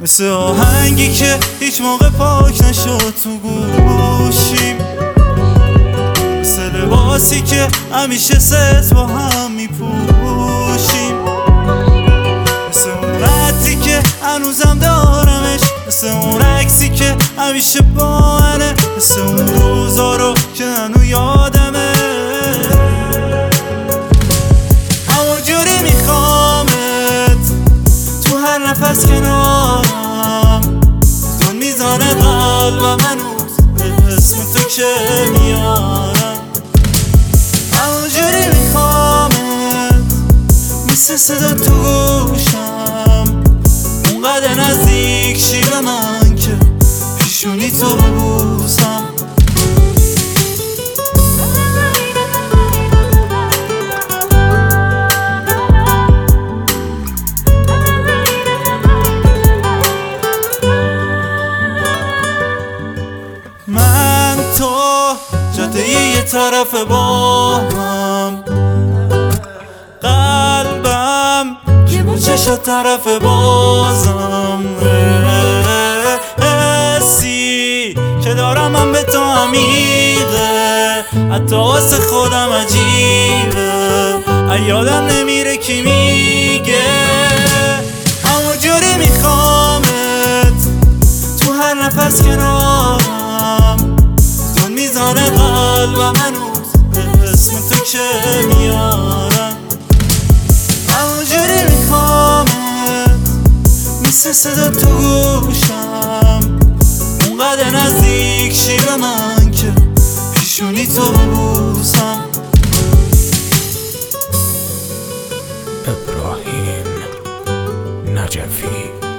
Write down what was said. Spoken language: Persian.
مثل آهنگی که هیچ موقع پاک نشد تو گوشیم، مثل لباسی که همیشه ست با هم میپوشیم، مثل اون رتی که هنوزم دارمش، مثل اون عکسی که همیشه با منه، مثل اون روزا رو که هنو یادمه. همونجوری میخوامت تو هر نفس کنارم، دون میزانه قلبم هنوز به اسم تو که میارم. همونجوری میخوامت مثل صدا تو گوشم، اونقدر نزدیک شی به من که پیشونی تو ببوسم. من تو جاده یه طرف با هم، قلبم که با چشات طرف بازم، حسی که دارم من به تو عمیقه، حتی واسه خودم عجیبه، یادم نمیره کی میگه. همونجوری میخوامت تو هر نفس کنارم، دون میزانه قلبم هنوز به اسم تو که میارم. همونجوری میخوامت مثل صدا تو گوشم، اونقدر نزدیک شی به من که پیشونی تو ببوسم. ابراهیم نجفی